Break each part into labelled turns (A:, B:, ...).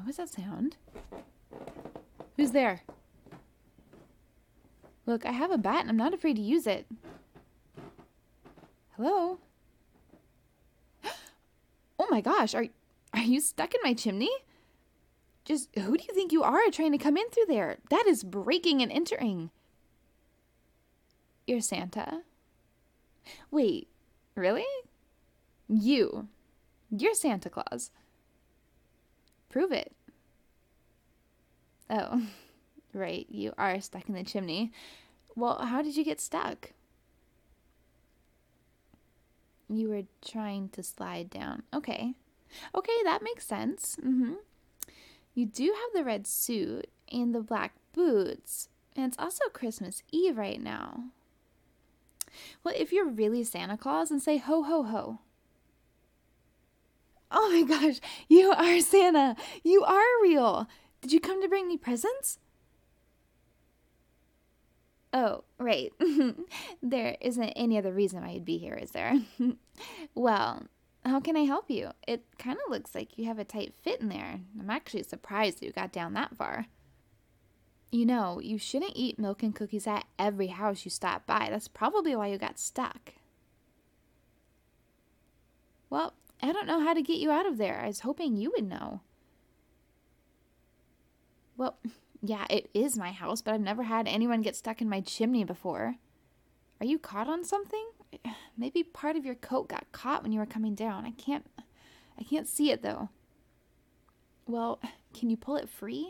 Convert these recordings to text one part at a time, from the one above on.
A: was that sound? Who's there? Look, I have a bat and I'm not afraid to use it. Hello? Oh my gosh, are you stuck in my chimney? Just who do you think you are trying to come in through there? That is breaking and entering. You're Santa? Wait, really? You're Santa Claus. Prove it. Oh, right, you are stuck in the chimney. Well, how did you get stuck? You were trying to slide down. Okay, that makes sense. You do have the red suit and the black boots, and it's also Christmas Eve right now. Well, if you're really Santa Claus, then say ho, ho, ho. Oh my gosh, you are Santa. You are real. Did you come to bring me presents? Oh, right. There isn't any other reason why you'd be here, is there? Well, how can I help you? It kind of looks like you have a tight fit in there. I'm actually surprised you got down that far. You know, you shouldn't eat milk and cookies at every house you stop by. That's probably why you got stuck. Well, I don't know how to get you out of there. I was hoping you would know. Well, yeah, it is my house, but I've never had anyone get stuck in my chimney before. Are you caught on something? Maybe part of your coat got caught when you were coming down. I can't see it though. Well, can you pull it free?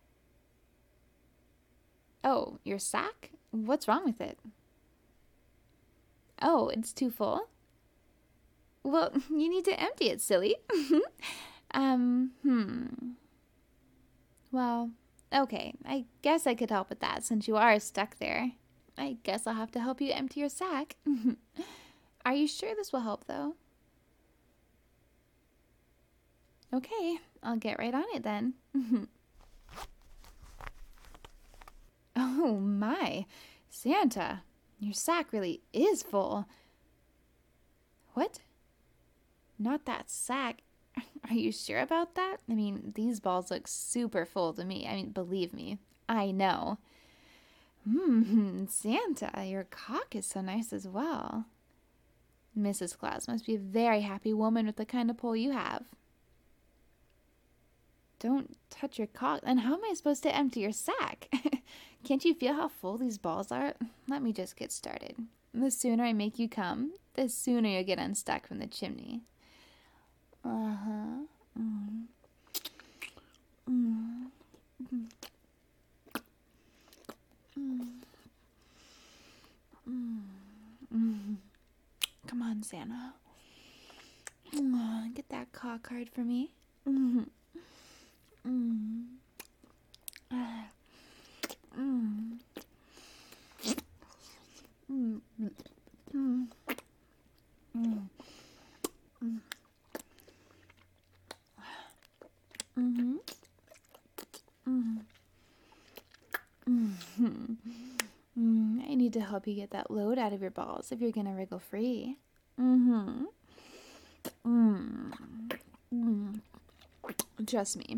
A: Oh, your sack? What's wrong with it? Oh, it's too full? Well, you need to empty it, silly. Well, okay, I guess I could help with that since you are stuck there. I guess I'll have to help you empty your sack. Are you sure this will help, though? Okay, I'll get right on it then. Oh my, Santa, your sack really is full. What? Not that sack. Are you sure about that? I mean, these balls look super full to me. I mean, believe me, I know. Santa, your cock is so nice as well. Mrs. Claus must be a very happy woman with the kind of pull you have. Don't touch your cock. And how am I supposed to empty your sack? Can't you feel how full these balls are? Let me just get started. The sooner I make you come, the sooner you'll get unstuck from the chimney. Come on, Santa. Get that cock hard for me. I need to help you get that load out of your balls if you're gonna wriggle free. Trust me.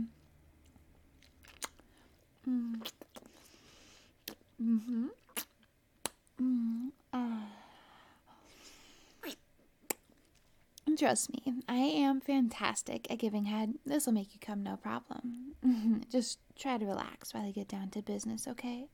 A: Trust me, I am fantastic at giving head. This will make you come no problem. Just try to relax while I get down to business, okay?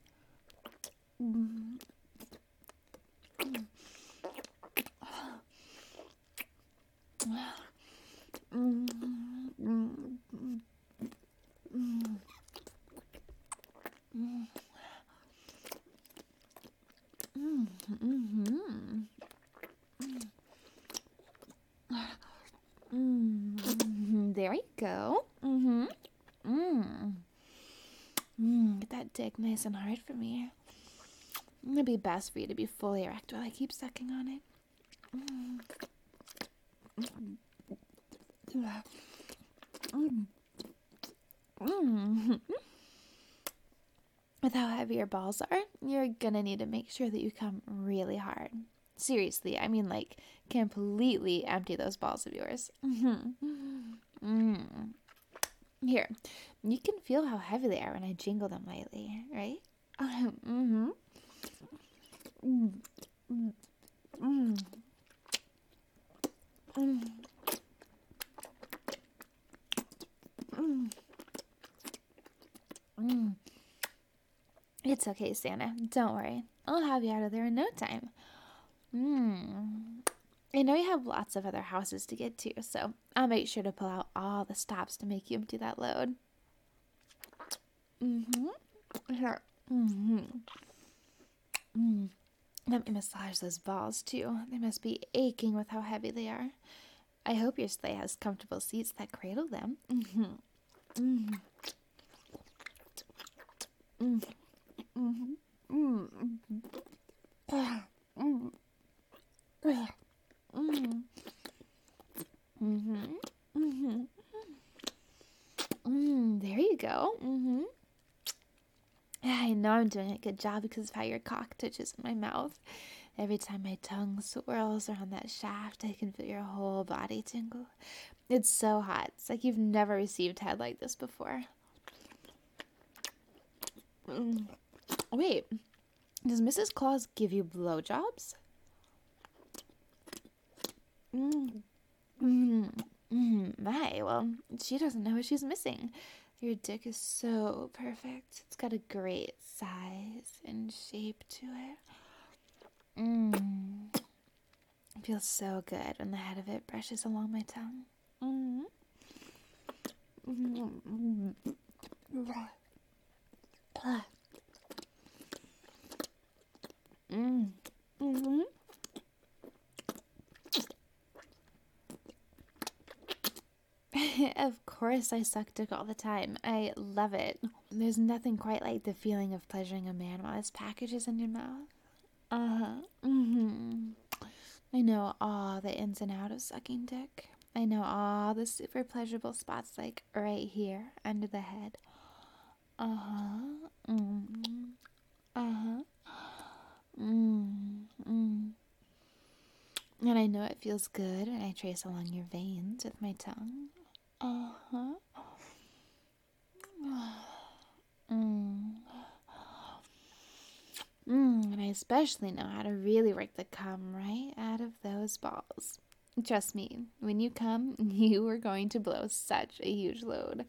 A: There you go. Get that dick nice and hard for me. It'd be best for you to be fully erect while I keep sucking on it. With how heavy your balls are, you're gonna need to make sure that you come really hard. Seriously, I mean like completely empty those balls of yours. Here, you can feel how heavy they are when I jingle them lightly, right? Mm-hmm. Mm, mm, mm, mm, mm, mm. It's okay, Santa. Don't worry. I'll have you out of there in no time. I know you have lots of other houses to get to, so I'll make sure to pull out all the stops to make you empty that load. Mm-hmm. Here. Mm-hmm. Mm. Let me massage those balls, too. They must be aching with how heavy they are. I hope your sleigh has comfortable seats that cradle them. Mm-hmm. Mm-hmm. Mm-hmm. Mm-hmm. Mm-hmm. Mm-hmm. Mm-hmm. Mm-hmm. There you go. Mm-hmm. I know I'm doing a good job because of how your cock touches my mouth. Every time my tongue swirls around that shaft, I can feel your whole body tingle. It's so hot. It's like you've never received head like this before. Wait, does Mrs. Claus give you blowjobs? My, well, she doesn't know what she's missing. Your dick is so perfect. It's got a great size and shape to it. It feels so good when the head of it brushes along my tongue. Of course I suck dick all the time. I love it. There's nothing quite like the feeling of pleasuring a man while his package is in your mouth. I know all the ins and outs of sucking dick. I know all the super pleasurable spots like right here under the head. And I know it feels good when I trace along your veins with my tongue. And I especially know how to really work the cum right out of those balls. Trust me, when you come, you are going to blow such a huge load.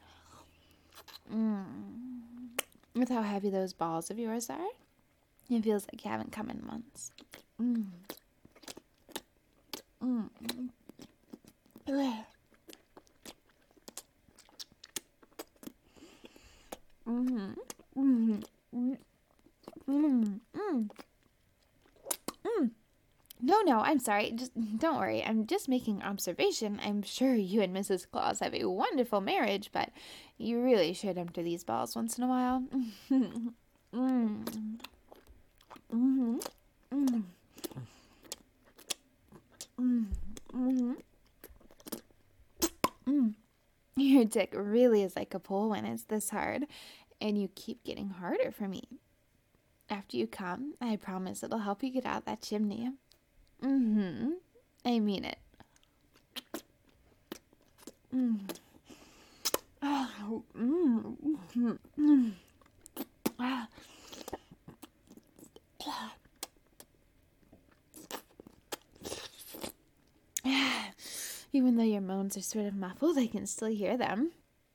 A: With how heavy those balls of yours are, it feels like you haven't come in months. No, I'm sorry. Just don't worry. I'm just making observation. I'm sure you and Mrs. Claus have a wonderful marriage, but you really should empty these balls once in a while. Your dick really is like a pole when it's this hard, and you keep getting harder for me. After you come, I promise it'll help you get out that chimney. I mean it. Even though your moans are sort of muffled, I can still hear them.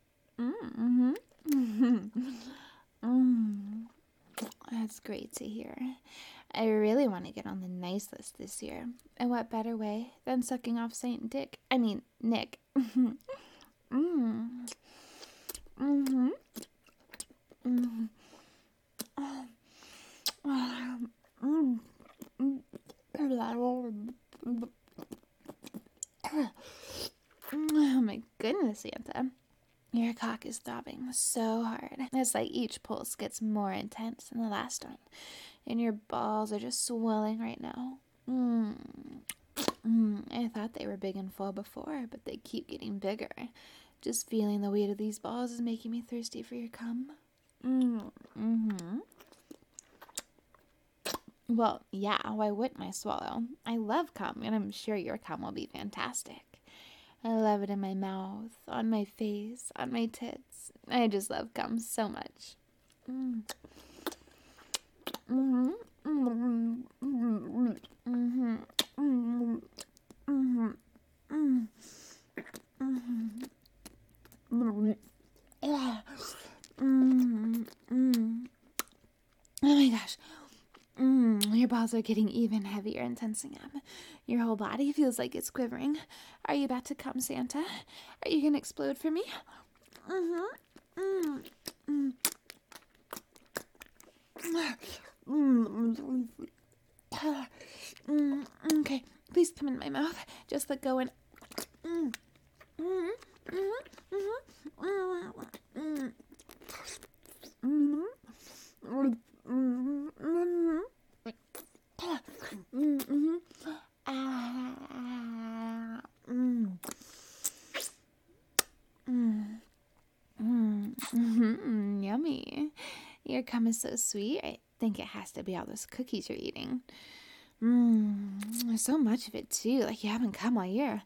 A: That's great to hear. I really want to get on the nice list this year. And what better way than sucking off Saint Dick? I mean, Nick. Oh my goodness, Santa. Your cock is throbbing so hard. It's like each pulse gets more intense than the last one. And your balls are just swelling right now. I thought they were big and full before, but they keep getting bigger. Just feeling the weight of these balls is making me thirsty for your cum. Well, yeah, why wouldn't I swallow? I love cum, and I'm sure your cum will be fantastic. I love it in my mouth, on my face, on my tits. I just love cum so much. Mm. Mm-hmm. Mm-hmm. Mm-hmm. Mm-hmm. Mm-hmm. Mm-hmm. Mm-hmm. Mm-hmm. Oh my gosh. Your balls are getting even heavier and tensing up. Your whole body feels like it's quivering. Are you about to come, Santa? Are you gonna explode for me? Okay, please come in my mouth. Just let go and. Yummy. Your cum is so sweet. I think it has to be all those cookies you're eating. There's so much of it too. Like you haven't come all year.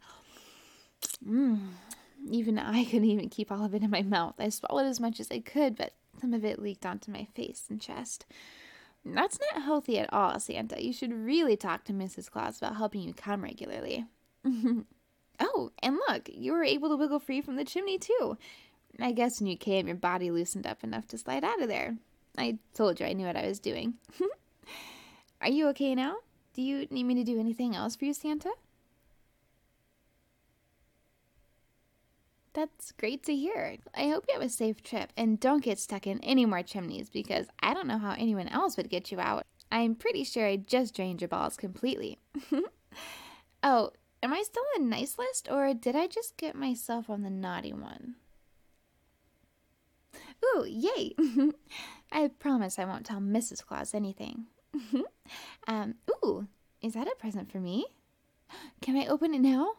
A: Even I couldn't even keep all of it in my mouth. I swallowed as much as I could, but some of it leaked onto my face and chest. That's not healthy at all, Santa. You should really talk to Mrs. Claus about helping you come regularly. Oh, and look, you were able to wiggle free from the chimney too. I guess when you came, your body loosened up enough to slide out of there. I told you I knew what I was doing. Are you okay now? Do you need me to do anything else for you, Santa? That's great to hear. I hope you have a safe trip and don't get stuck in any more chimneys because I don't know how anyone else would get you out. I'm pretty sure I just drained your balls completely. Oh, am I still on the nice list or did I just get myself on the naughty one? Ooh, yay! I promise I won't tell Mrs. Claus anything. Ooh, is that a present for me? Can I open it now?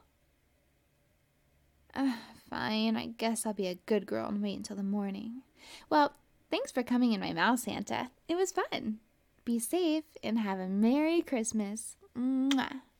A: Fine, I guess I'll be a good girl and wait until the morning. Well, thanks for coming in my mouth, Santa. It was fun. Be safe and have a Merry Christmas. Mwah.